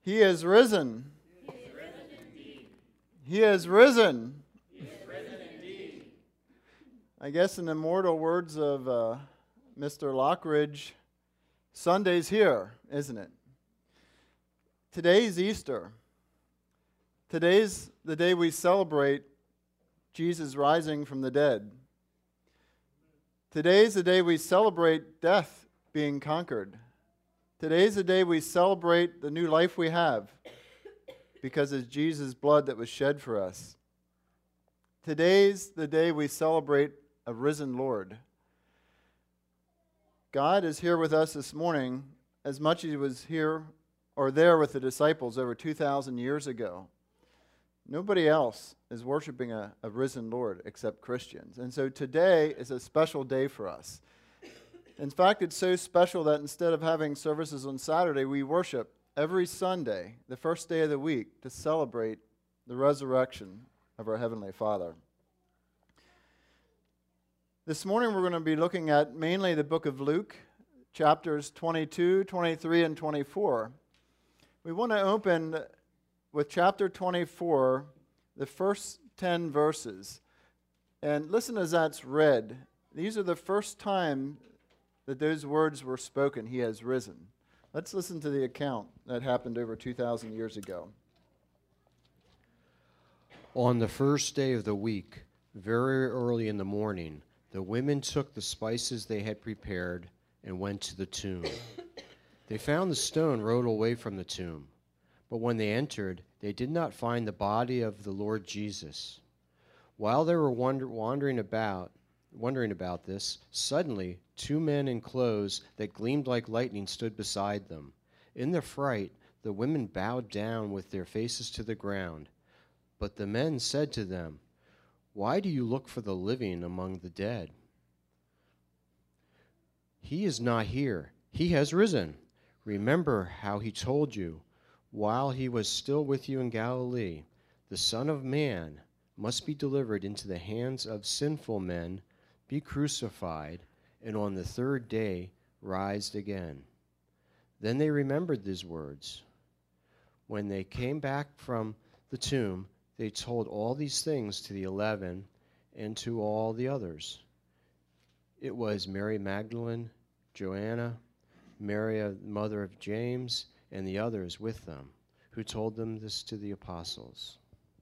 He is risen. He is risen indeed. He is risen. He is risen indeed. I guess in the immortal words of Mr. Lockridge, Sunday's here, isn't it? Today's Easter. Today's the day we celebrate Jesus rising from the dead. Today's the day we celebrate death being conquered. Today's the day we celebrate the new life we have because it's Jesus' blood that was shed for us. Today's the day we celebrate a risen Lord. God is here with us this morning as much as He was here or there with the disciples over 2,000 years ago. Nobody else is worshiping a risen Lord except Christians. And so today is a special day for us. In fact, it's so special that instead of having services on Saturday, we worship every Sunday, the first day of the week, to celebrate the resurrection of our Heavenly Father. This morning we're going to be looking at mainly the book of Luke, chapters 22, 23, and 24. We want to open with chapter 24, the first 10 verses. And listen as that's read. These are the first time that those words were spoken, He has risen. Let's listen to the account that happened over 2,000 years ago. On the first day of the week, very early in the morning, the women took the spices they had prepared and went to the tomb. They found the stone rolled away from the tomb. But when they entered, they did not find the body of the Lord Jesus. While they were wondering about this, suddenly 2 men in clothes that gleamed like lightning stood beside them. In their fright, the women bowed down with their faces to the ground. But the men said to them, "Why do you look for the living among the dead? He is not here. He has risen. Remember how He told you while He was still with you in Galilee, the Son of Man must be delivered into the hands of sinful men, be crucified, and on the third day rise again." Then they remembered these words. When they came back from the tomb, they told all these things to the 11 and to all the others. It was Mary Magdalene, Joanna, Mary, mother of James, and the others with them, who told them this to the apostles.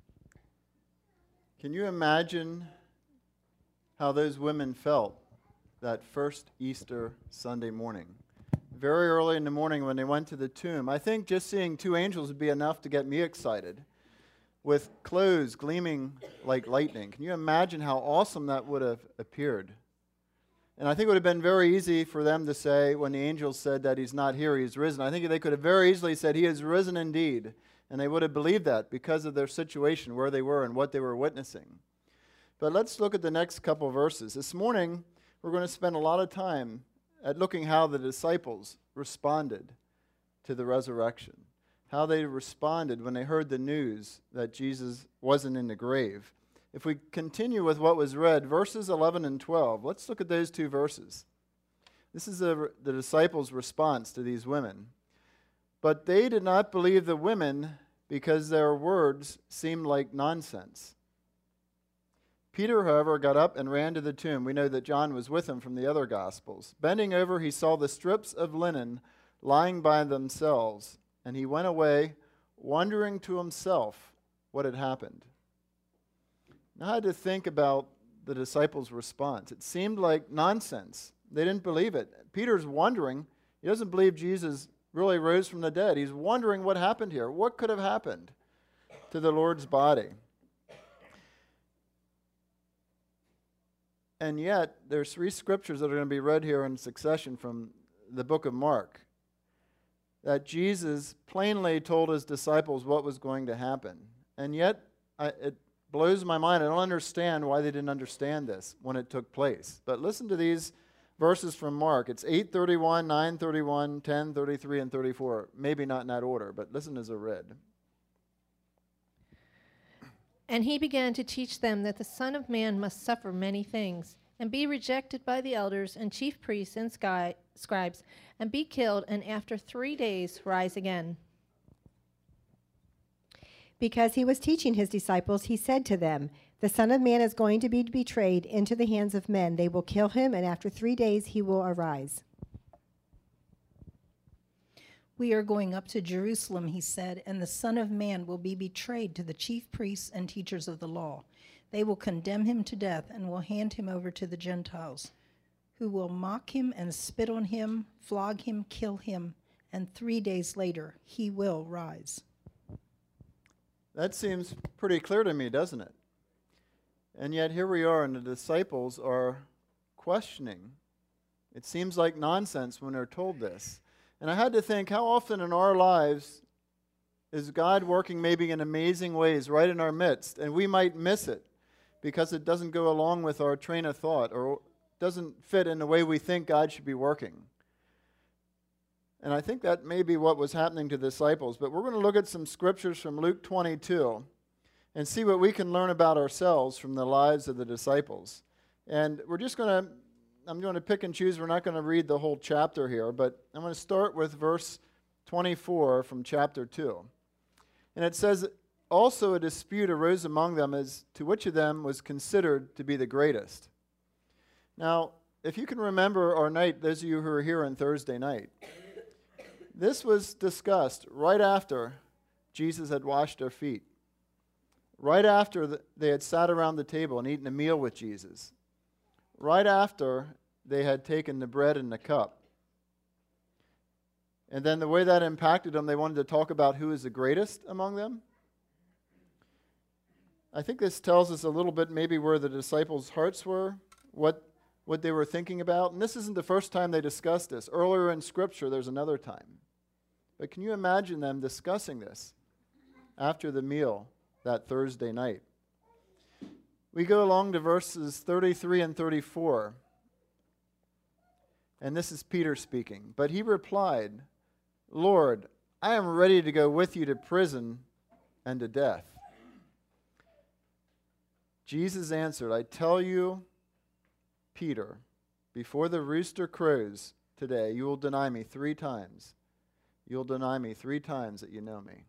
Can you imagine how those women felt that first Easter Sunday morning? Very early in the morning when they went to the tomb. I think just seeing 2 angels would be enough to get me excited, with clothes gleaming like lightning. Can you imagine how awesome that would have appeared? And I think it would have been very easy for them to say, when the angels said that He's not here, He's risen, I think they could have very easily said, He is risen indeed. And they would have believed that because of their situation, where they were and what they were witnessing. But let's look at the next couple verses. This morning, we're going to spend a lot of time at looking how the disciples responded to the resurrection. How they responded when they heard the news that Jesus wasn't in the grave. If we continue with what was read, verses 11 and 12, let's look at those 2 verses. This is the disciples' response to these women. But they did not believe the women because their words seemed like nonsense. Peter, however, got up and ran to the tomb. We know that John was with him from the other Gospels. Bending over, he saw the strips of linen lying by themselves, and he went away, wondering to himself what had happened. Now I had to think about the disciples' response. It seemed like nonsense. They didn't believe it. Peter's wondering. He doesn't believe Jesus really rose from the dead. He's wondering what happened here. What could have happened to the Lord's body? And yet, there's 3 scriptures that are going to be read here in succession from the book of Mark, that Jesus plainly told His disciples what was going to happen. And yet, it blows my mind. I don't understand why they didn't understand this when it took place. But listen to these verses from Mark. It's 8:31, 9:31, 10:33, and 34. Maybe not in that order, but listen as they're read. And He began to teach them that the Son of Man must suffer many things, and be rejected by the elders and chief priests and scribes, and be killed, and after 3 days rise again. Because he was teaching his disciples, he said to them, "The Son of Man is going to be betrayed into the hands of men. They will kill him, and after 3 days he will arise." "We are going up to Jerusalem," he said, "and the Son of Man will be betrayed to the chief priests and teachers of the law. They will condemn him to death and will hand him over to the Gentiles, who will mock him and spit on him, flog him, kill him, and 3 days later he will rise." That seems pretty clear to me, doesn't it? And yet here we are, and the disciples are questioning. It seems like nonsense when they're told this. And I had to think, how often in our lives is God working maybe in amazing ways right in our midst, and we might miss it because it doesn't go along with our train of thought or doesn't fit in the way we think God should be working. And I think that may be what was happening to the disciples. But we're going to look at some scriptures from Luke 22 and see what we can learn about ourselves from the lives of the disciples. And I'm going to pick and choose. We're not going to read the whole chapter here, but I'm going to start with verse 24 from chapter 2. And it says, "Also a dispute arose among them as to which of them was considered to be the greatest." Now, if you can remember our night, those of you who were here on Thursday night, this was discussed right after Jesus had washed their feet, right after they had sat around the table and eaten a meal with Jesus, right after they had taken the bread and the cup. And then the way that impacted them, they wanted to talk about who is the greatest among them. I think this tells us a little bit maybe where the disciples' hearts were, what they were thinking about. And this isn't the first time they discussed this. Earlier in Scripture, there's another time. But can you imagine them discussing this after the meal that Thursday night? We go along to verses 33 and 34. And this is Peter speaking. "But he replied, 'Lord, I am ready to go with you to prison and to death.' Jesus answered, 'I tell you, Peter, before the rooster crows today, you will deny me 3 times. You'll deny me 3 times that you know me.'"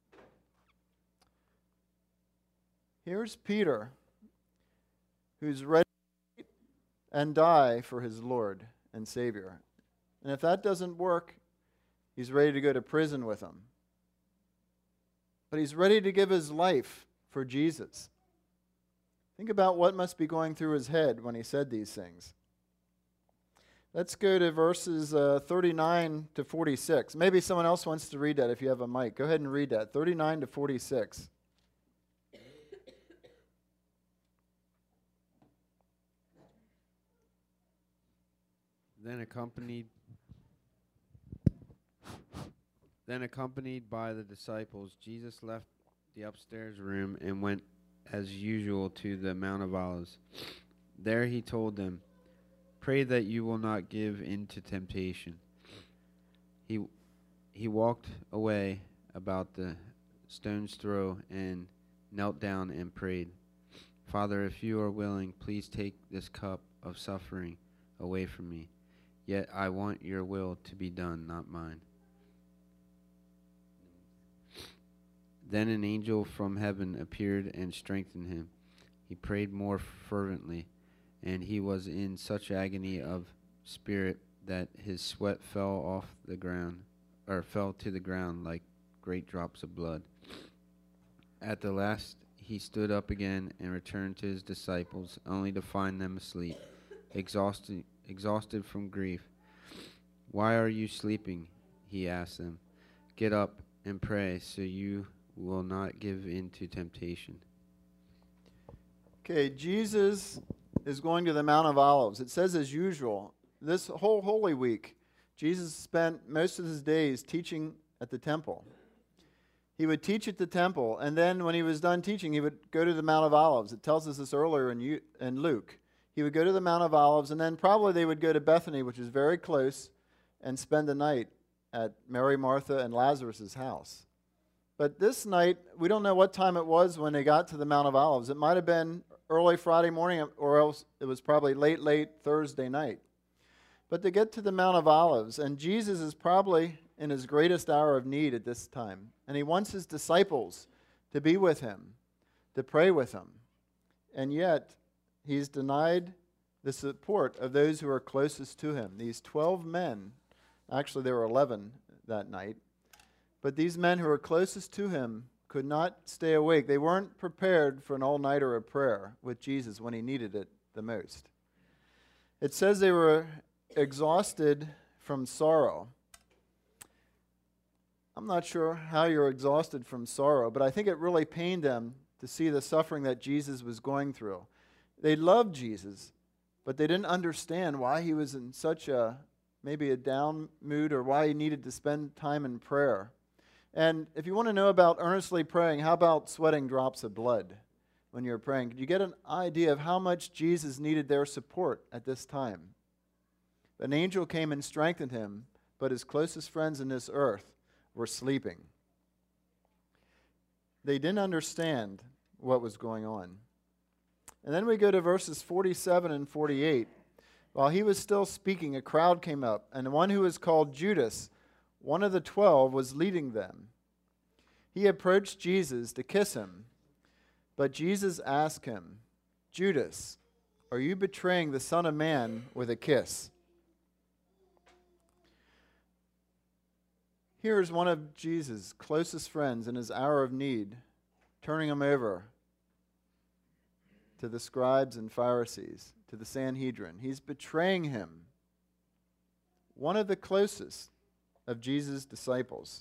Here's Peter, who's ready to and die for his Lord and Savior. And if that doesn't work, he's ready to go to prison with him. But he's ready to give his life for Jesus. Think about what must be going through his head when he said these things. Let's go to verses 39 to 46. Maybe someone else wants to read that if you have a mic. Go ahead and read that, 39 to 46. Then accompanied by the disciples, Jesus left the upstairs room and went as usual to the Mount of Olives. There he told them, "Pray that you will not give in to temptation." He walked away about the stone's throw and knelt down and prayed, "Father, if you are willing, please take this cup of suffering away from me. Yet I want your will to be done, not mine." Then an angel from heaven appeared and strengthened him. He prayed more fervently, and he was in such agony of spirit that his sweat fell to the ground like great drops of blood. At the last he stood up again and returned to his disciples, only to find them asleep, exhausted from grief. "Why are you sleeping?" he asked them. "Get up and pray so you will not give in to temptation." Okay, Jesus is going to the Mount of Olives. It says as usual, this whole Holy Week, Jesus spent most of his days teaching at the temple. He would teach at the temple, and then when he was done teaching, he would go to the Mount of Olives. It tells us this earlier in Luke. He would go to the Mount of Olives, and then probably they would go to Bethany, which is very close, and spend the night at Mary, Martha, and Lazarus' house. But this night, we don't know what time it was when they got to the Mount of Olives. It might have been early Friday morning, or else it was probably late Thursday night. But to get to the Mount of Olives, and Jesus is probably in his greatest hour of need at this time, and he wants his disciples to be with him, to pray with him. And yet, he's denied the support of those who are closest to him. These 12 men, actually there were 11 that night, but these men who were closest to him could not stay awake. They weren't prepared for an all-nighter of prayer with Jesus when he needed it the most. It says they were exhausted from sorrow. I'm not sure how you're exhausted from sorrow, but I think it really pained them to see the suffering that Jesus was going through. They loved Jesus, but they didn't understand why he was in such maybe a down mood, or why he needed to spend time in prayer. And if you want to know about earnestly praying, how about sweating drops of blood when you're praying? Could you get an idea of how much Jesus needed their support at this time? An angel came and strengthened him, but his closest friends in this earth were sleeping. They didn't understand what was going on. And then we go to verses 47 and 48. While he was still speaking, a crowd came up, and one who was called Judas, one of the 12, was leading them. He approached Jesus to kiss him, but Jesus asked him, "Judas, are you betraying the Son of Man with a kiss?" Here is one of Jesus' closest friends in his hour of need, turning him over to the scribes and Pharisees, to the Sanhedrin. He's betraying him, one of the closest of Jesus' disciples.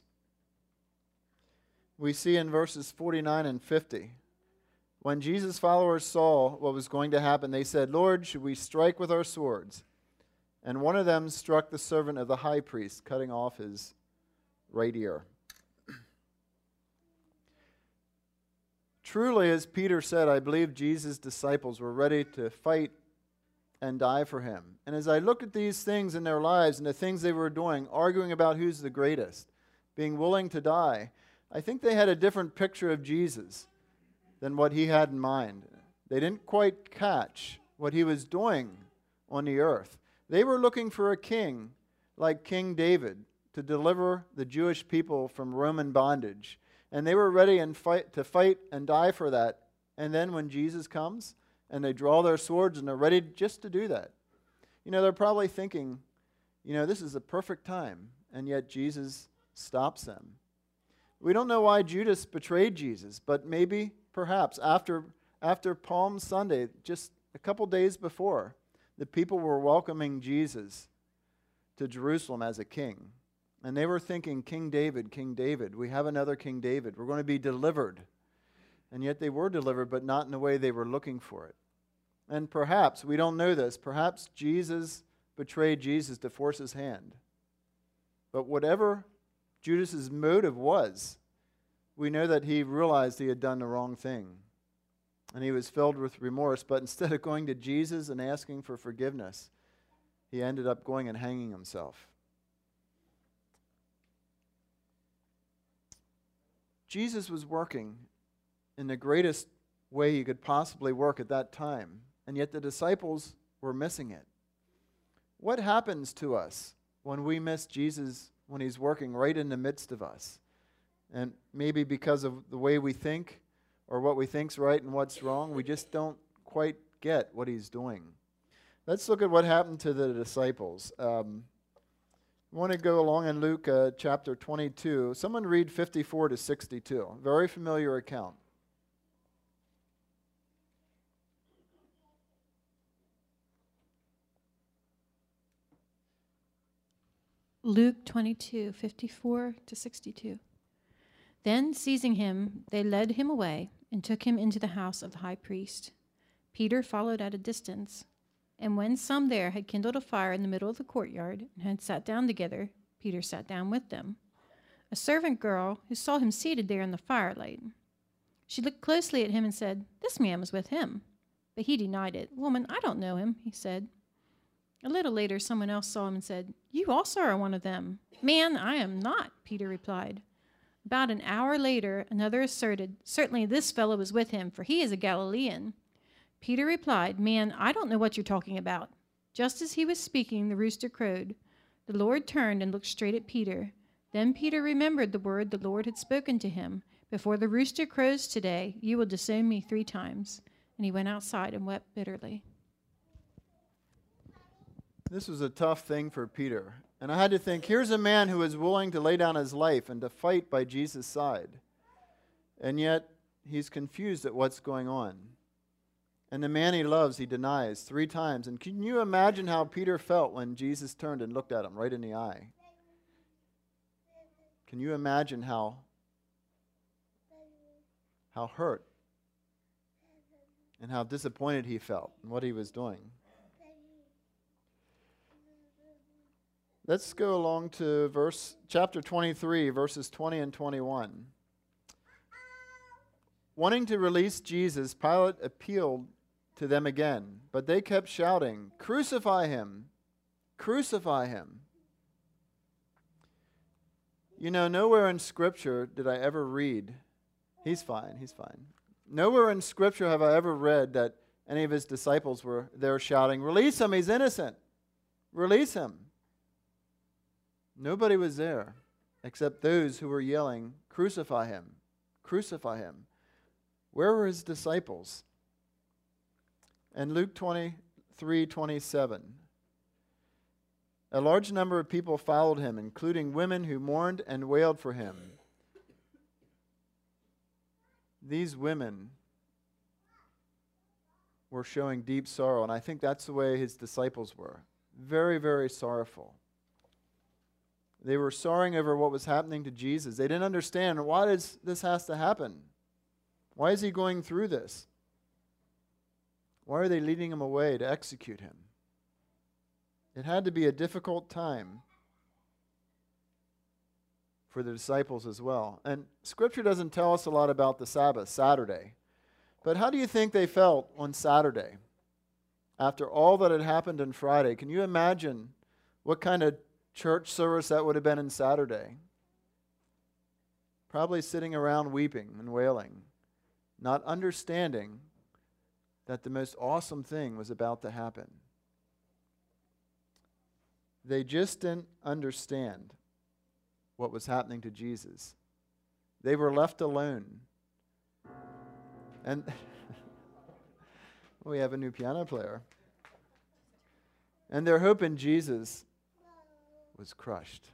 We see in verses 49 and 50, when Jesus' followers saw what was going to happen, they said, "Lord, should we strike with our swords?" And one of them struck the servant of the high priest, cutting off his right ear. Truly, as Peter said, I believe Jesus' disciples were ready to fight and die for him. And as I look at these things in their lives and the things they were doing, arguing about who's the greatest, being willing to die, I think they had a different picture of Jesus than what he had in mind. They didn't quite catch what he was doing on the earth. They were looking for a king like King David to deliver the Jewish people from Roman bondage. And they were ready to fight and die for that. And then when Jesus comes and they draw their swords and they're ready just to do that, they're probably thinking, this is a perfect time. And yet Jesus stops them. We don't know why Judas betrayed Jesus, but maybe, perhaps, after Palm Sunday, just a couple days before, the people were welcoming Jesus to Jerusalem as a king. And they were thinking, King David, we have another King David. We're going to be delivered. And yet they were delivered, but not in the way they were looking for it. And perhaps, we don't know this, perhaps Jesus betrayed Jesus to force his hand. But whatever Judas's motive was, we know that he realized he had done the wrong thing. And he was filled with remorse, but instead of going to Jesus and asking for forgiveness, he ended up going and hanging himself. Jesus was working in the greatest way he could possibly work at that time, and yet the disciples were missing it. What happens to us when we miss Jesus when he's working right in the midst of us? And maybe because of the way we think or what we think's right and what's wrong, we just don't quite get what he's doing. Let's look at what happened to the disciples. I want to go along in Luke chapter 22. Someone read 54 to 62. Very familiar account. Luke 22, 54 to 62. Then, seizing him, they led him away and took him into the house of the high priest. Peter followed at a distance. And when some there had kindled a fire in the middle of the courtyard and had sat down together, Peter sat down with them. A servant girl who saw him seated there in the firelight. She looked closely at him and said, "This man was with him." But he denied it. "Woman, I don't know him," he said. A little later, someone else saw him and said, "You also are one of them." "Man, I am not," Peter replied. About an hour later, another asserted, "Certainly this fellow was with him, for he is a Galilean." Peter replied, "Man, I don't know what you're talking about." Just as he was speaking, the rooster crowed. The Lord turned and looked straight at Peter. Then Peter remembered the word the Lord had spoken to him. Before the rooster crows today, you will disown me 3 times. And he went outside and wept bitterly. This was a tough thing for Peter. And I had to think, here's a man who is willing to lay down his life and to fight by Jesus' side. And yet, he's confused at what's going on. And the man he loves, he denies 3 times. And can you imagine how Peter felt when Jesus turned and looked at him right in the eye? Can you imagine how hurt and how disappointed he felt in what he was doing? Let's go along to chapter 23, verses 20 and 21. Wanting to release Jesus, Pilate appealed to them again, but they kept shouting, "Crucify him! Crucify him!" You know, nowhere in Scripture did I ever read, he's fine. Nowhere in Scripture have I ever read that any of his disciples were there shouting, "Release him, he's innocent! Release him!" Nobody was there except those who were yelling, "Crucify him! Crucify him!" Where were his disciples? And Luke 23:27. A large number of people followed him, including women who mourned and wailed for him. These women were showing deep sorrow, and I think that's the way his disciples were. Very, very sorrowful. They were sorrowing over what was happening to Jesus. They didn't understand, why does this has to happen? Why is he going through this? Why are they leading him away to execute him? It had to be a difficult time for the disciples as well. And Scripture doesn't tell us a lot about the Sabbath, Saturday. But how do you think they felt on Saturday? After all that had happened on Friday, can you imagine what kind of church service that would have been on Saturday? Probably sitting around weeping and wailing, not understanding that the most awesome thing was about to happen. They just didn't understand what was happening to Jesus. They were left alone. And we have a new piano player. And their hope in Jesus was crushed.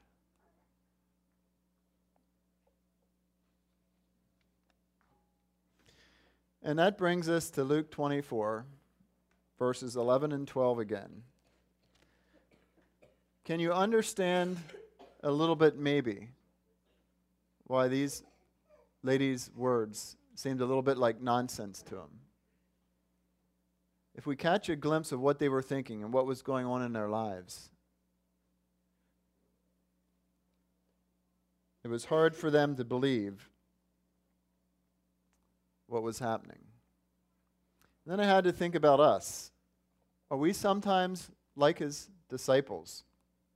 And that brings us to Luke 24, verses 11 and 12 again. Can you understand a little bit, maybe, why these ladies' words seemed a little bit like nonsense to them? If we catch a glimpse of what they were thinking and what was going on in their lives, it was hard for them to believe what was happening. Then I had to think about us. Are we sometimes like his disciples?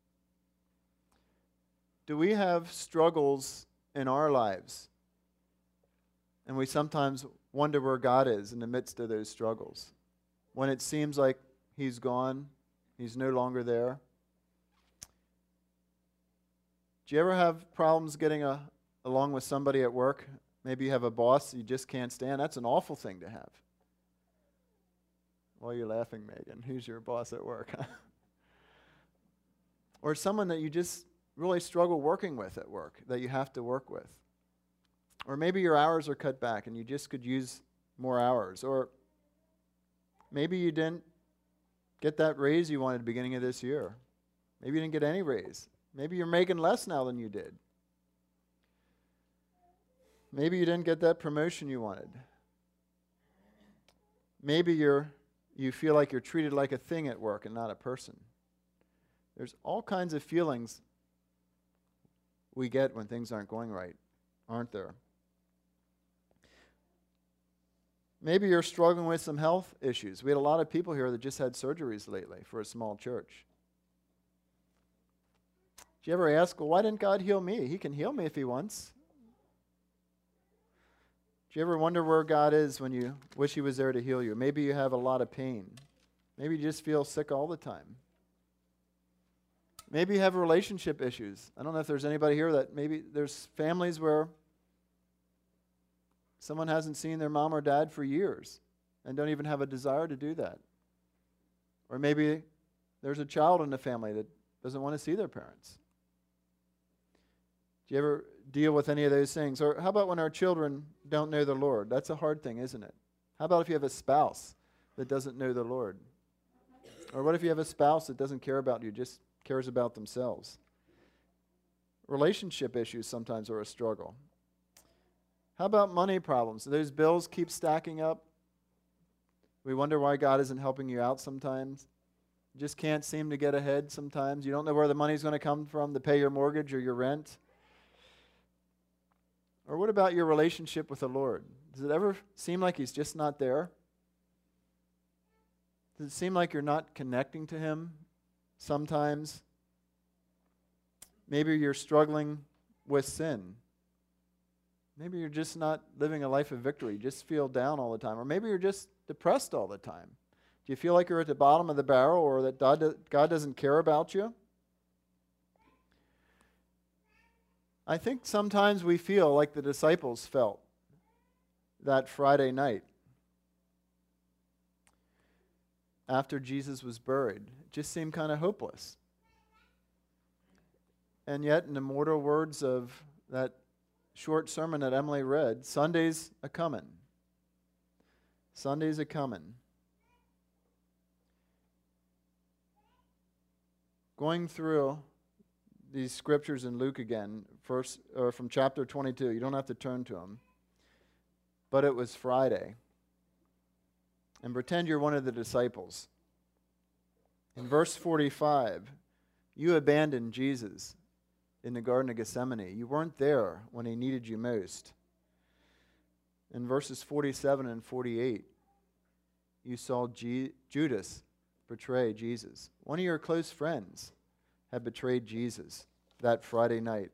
Do we have struggles in our lives? And we sometimes wonder where God is in the midst of those struggles. When it seems like he's gone, he's no longer there. Do you ever have problems getting along with somebody at work? Maybe you have a boss you just can't stand. That's an awful thing to have. Why are you laughing, Megan? Who's your boss at work? Or someone that you just really struggle working with at work, that you have to work with. Or maybe your hours are cut back and you just could use more hours. Or maybe you didn't get that raise you wanted at the beginning of this year. Maybe you didn't get any raise. Maybe you're making less now than you did. Maybe you didn't get that promotion you wanted. Maybe you feel like you're treated like a thing at work and not a person. There's all kinds of feelings we get when things aren't going right, aren't there? Maybe you're struggling with some health issues. We had a lot of people here that just had surgeries lately for a small church. Did you ever ask, well, why didn't God heal me? He can heal me if he wants. Do you ever wonder where God is when you wish he was there to heal you? Maybe you have a lot of pain. Maybe you just feel sick all the time. Maybe you have relationship issues. I don't know if there's anybody here that maybe there's families where someone hasn't seen their mom or dad for years and don't even have a desire to do that. Or maybe there's a child in the family that doesn't want to see their parents. Do you ever deal with any of those things? Or how about when our children don't know the Lord? That's a hard thing, isn't it? How about if you have a spouse that doesn't know the Lord? Or what if you have a spouse that doesn't care about you, just cares about themselves? Relationship issues sometimes are a struggle. How about money problems? Those bills keep stacking up. We wonder why God isn't helping you out sometimes. You just can't seem to get ahead sometimes. You don't know where the money's going to come from to pay your mortgage or your rent. Or what about your relationship with the Lord? Does it ever seem like He's just not there? Does it seem like you're not connecting to Him sometimes? Maybe you're struggling with sin. Maybe you're just not living a life of victory. You just feel down all the time. Or maybe you're just depressed all the time. Do you feel like you're at the bottom of the barrel, or that God doesn't care about you? I think sometimes we feel like the disciples felt that Friday night after Jesus was buried. It just seemed kind of hopeless. And yet, in the immortal words of that short sermon that Emily read, Sunday's a-comin'. Sunday's a-comin'. Going through these scriptures in Luke again, first from chapter 22. You don't have to turn to them. But it was Friday. And pretend you're one of the disciples. In verse 45, you abandoned Jesus in the Garden of Gethsemane. You weren't there when He needed you most. In verses 47 and 48, you saw Judas betray Jesus. One of your close friends had betrayed Jesus that Friday night.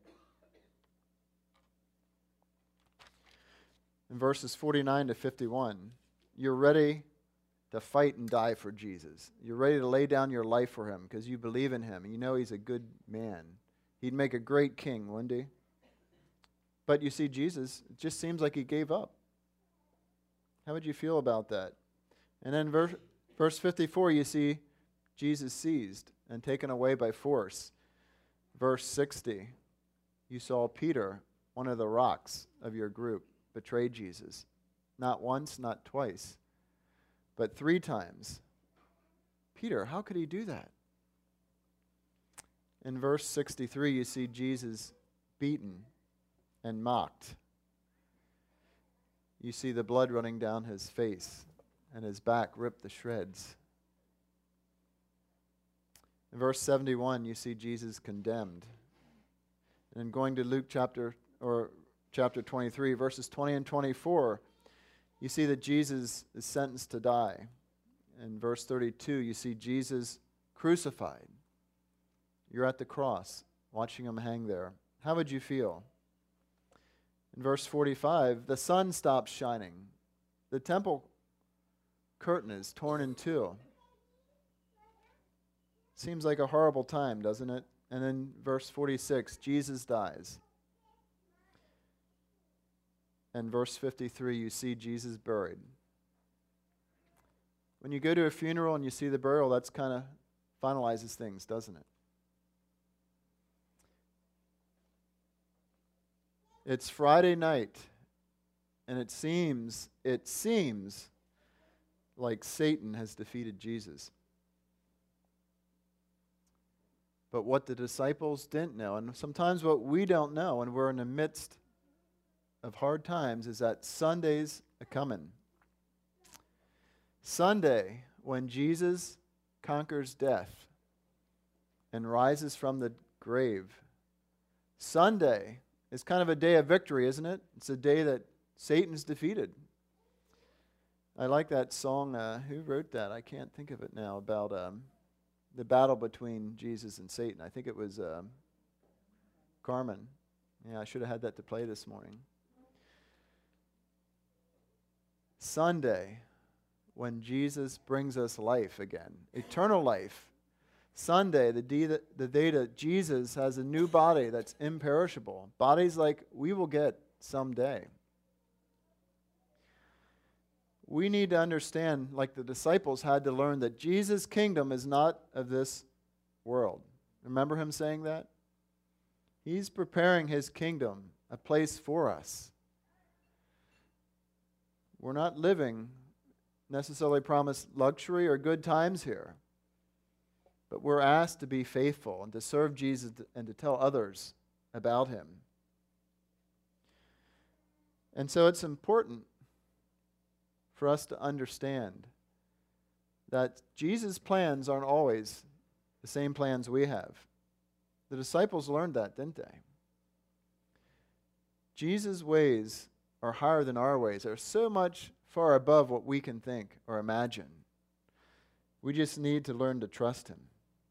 In verses 49 to 51, you're ready to fight and die for Jesus. You're ready to lay down your life for Him because you believe in Him. You know He's a good man. He'd make a great king, wouldn't He? But you see, Jesus, it just seems like He gave up. How would you feel about that? And then verse 54, you see Jesus seized and taken away by force. Verse 60, you saw Peter, one of the rocks of your group, betray Jesus. Not once, not twice, but 3 times. Peter, how could he do that? In verse 63, you see Jesus beaten and mocked. You see the blood running down His face and His back ripped to shreds. In verse 71, you see Jesus condemned. And then going to Luke chapter 23, verses 20 and 24, you see that Jesus is sentenced to die. In verse 32, you see Jesus crucified. You're at the cross, watching Him hang there. How would you feel? In verse 45, the sun stops shining. The temple curtain is torn in two. Seems like a horrible time, doesn't it? And then verse 46, Jesus dies. And verse 53, you see Jesus buried. When you go to a funeral and you see the burial, that's kind of finalizes things, doesn't it? It's Friday night, and it seems like Satan has defeated Jesus. But what the disciples didn't know, and sometimes what we don't know when we're in the midst of hard times, is that Sunday's a-comin'. Sunday, when Jesus conquers death and rises from the grave. Sunday is kind of a day of victory, isn't it? It's a day that Satan's defeated. I like that song. Who wrote that? I can't think of it now, about the battle between Jesus and Satan. I think it was Carmen. Yeah, I should have had that to play this morning. Sunday, when Jesus brings us life again, eternal life. Sunday, the day that Jesus has a new body that's imperishable. Bodies like we will get someday. we need to understand, like the disciples had to learn, that Jesus' kingdom is not of this world. Remember him saying that? He's preparing his kingdom, a place for us. We're not living necessarily promised luxury or good times here, but we're asked to be faithful and to serve Jesus and to tell others about him. And so it's important for us to understand that Jesus' plans aren't always the same plans we have. The disciples learned that, didn't they? Jesus' ways are higher than our ways. They're so much far above what we can think or imagine. We just need to learn to trust him.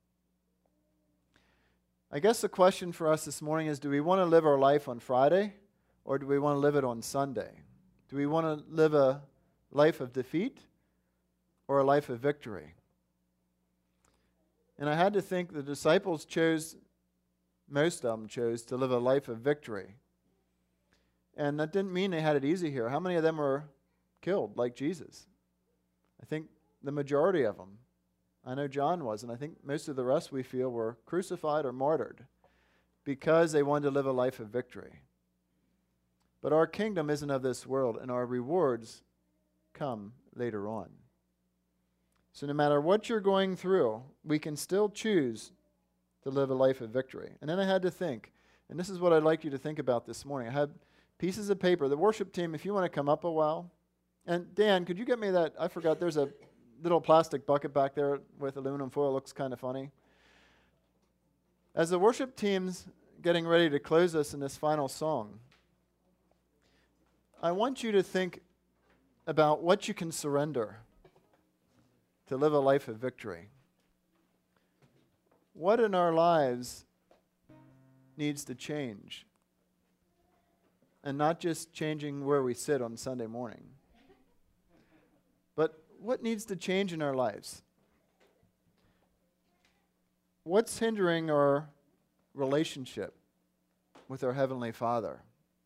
I guess the question for us this morning is, do we want to live our life on Friday, or do we want to live it on Sunday? Do we want to live a life of defeat or a life of victory? And I had to think the disciples most of them chose to live a life of victory. And that didn't mean they had it easy here. How many of them were killed like Jesus? I think the majority of them. I know John was, and I think most of the rest we feel were crucified or martyred because they wanted to live a life of victory. But our kingdom isn't of this world, and our rewards come later on. So no matter what you're going through, we can still choose to live a life of victory. And then I had to think, and this is what I'd like you to think about this morning. I had pieces of paper. The worship team, if you want to come up a while. And Dan, could you get me that? I forgot, there's a little plastic bucket back there with aluminum foil. It looks kind of funny. As the worship team's getting ready to close us in this final song, I want you to think about what you can surrender to live a life of victory. What in our lives needs to change? And not just changing where we sit on Sunday morning, but what needs to change in our lives? What's hindering our relationship with our Heavenly Father?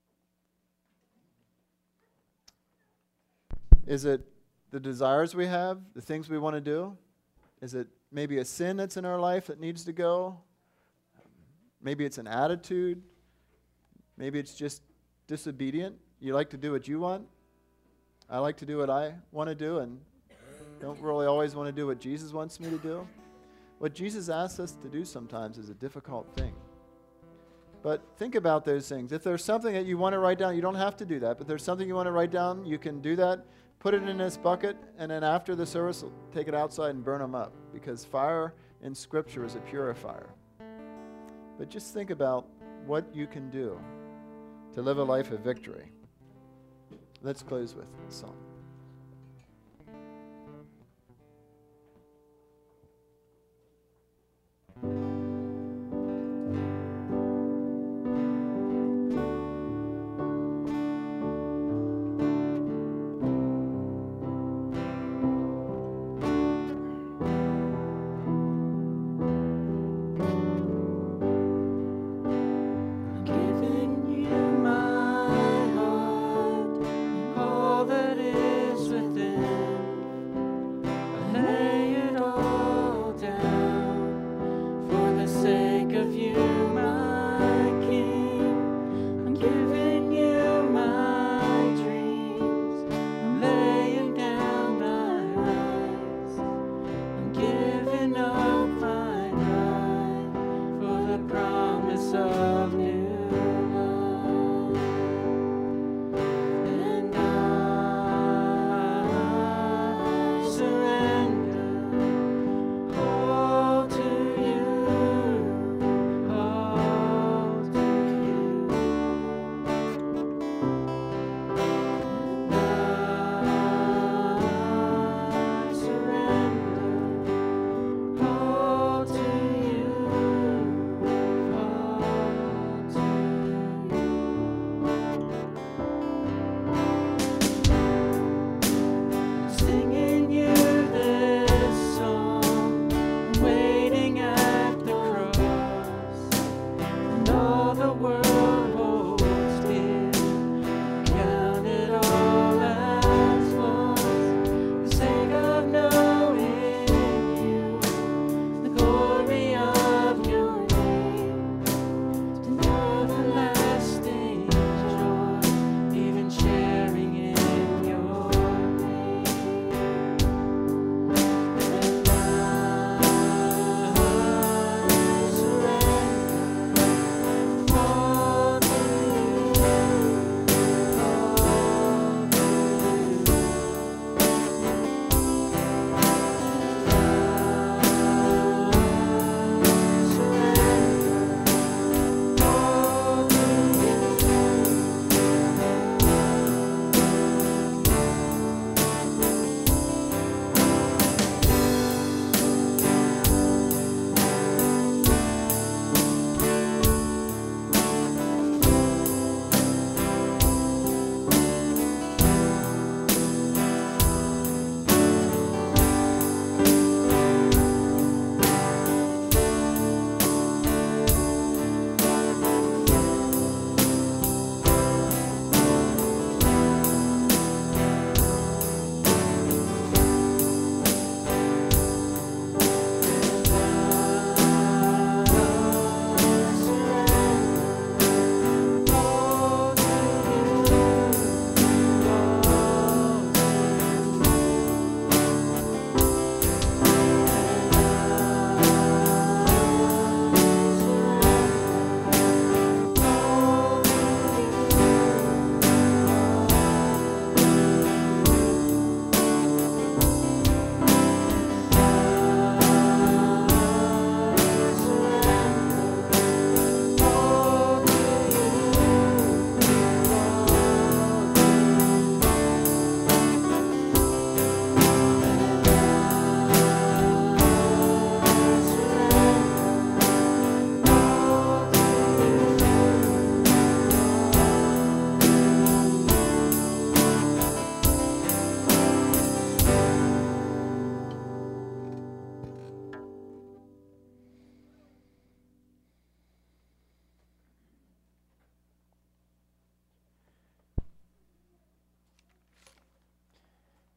Is it the desires we have, the things we want to do? Is it maybe a sin that's in our life that needs to go? Maybe it's an attitude. Maybe it's just disobedient. You like to do what you want. I like to do what I want to do and don't really always want to do what Jesus wants me to do. What Jesus asks us to do sometimes is a difficult thing. But think about those things. If there's something that you want to write down, you don't have to do that, but there's something you want to write down, you can do that. Put it in this bucket, and then after the service, take it outside and burn them up, because fire in Scripture is a purifier. But just think about what you can do to live a life of victory. Let's close with a song. Giving you my heart and all that is.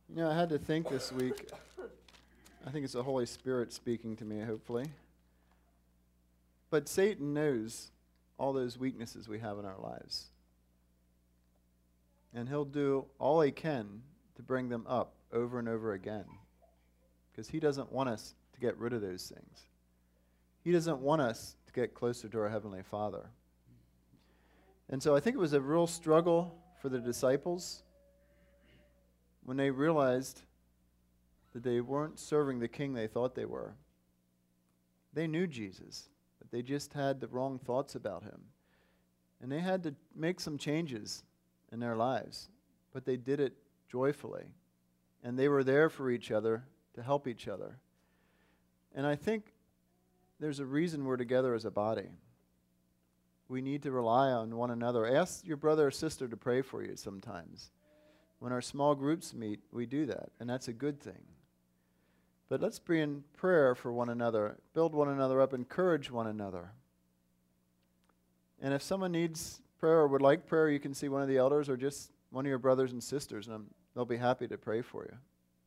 You know, I had to think this week. I think it's the Holy Spirit speaking to me, hopefully. But Satan knows all those weaknesses we have in our lives. And he'll do all he can to bring them up over and over again. Because he doesn't want us to get rid of those things. He doesn't want us to get closer to our Heavenly Father. And so I think it was a real struggle for the disciples when they realized that they weren't serving the king they thought they were. They knew Jesus, but they just had the wrong thoughts about him. And they had to make some changes in their lives, but they did it joyfully. And they were there for each other to help each other. And I think there's a reason we're together as a body. We need to rely on one another. Ask your brother or sister to pray for you sometimes. When our small groups meet, we do that, and that's a good thing. But let's be in prayer for one another, build one another up, encourage one another. And if someone needs prayer or would like prayer, you can see one of the elders or just one of your brothers and sisters, and they'll be happy to pray for you.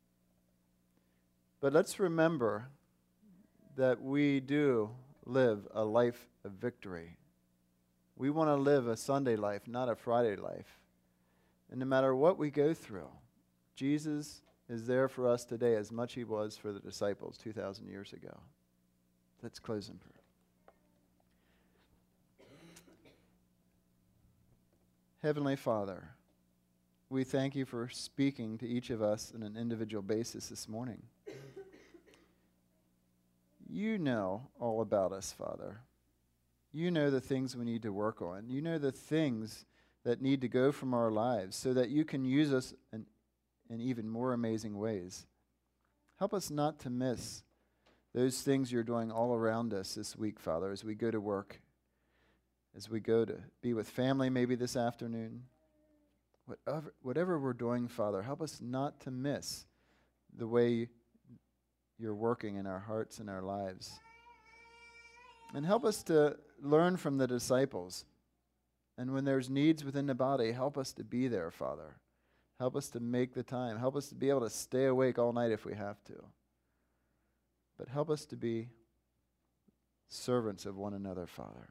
But let's remember that we do live a life of victory. We want to live a Sunday life, not a Friday life. And no matter what we go through, Jesus is there for us today as much he was for the disciples 2,000 years ago. Let's close in prayer. Heavenly Father, we thank you for speaking to each of us on an individual basis this morning. You know all about us, Father. You know the things we need to work on. You know the things that need to go from our lives so that you can use us in even more amazing ways. Help us not to miss those things you're doing all around us this week, Father, as we go to work, as we go to be with family maybe this afternoon. Whatever we're doing, Father, help us not to miss the way you're working in our hearts and our lives. And help us to learn from the disciples. And when there's needs within the body, help us to be there, Father. Help us to make the time. Help us to be able to stay awake all night if we have to. But help us to be servants of one another, Father.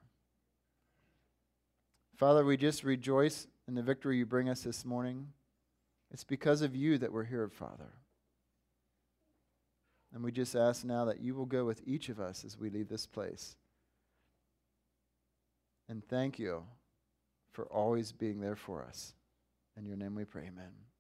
Father, we just rejoice in the victory you bring us this morning. It's because of you that we're here, Father. And we just ask now that you will go with each of us as we leave this place. And thank you for always being there for us. In your name we pray, amen.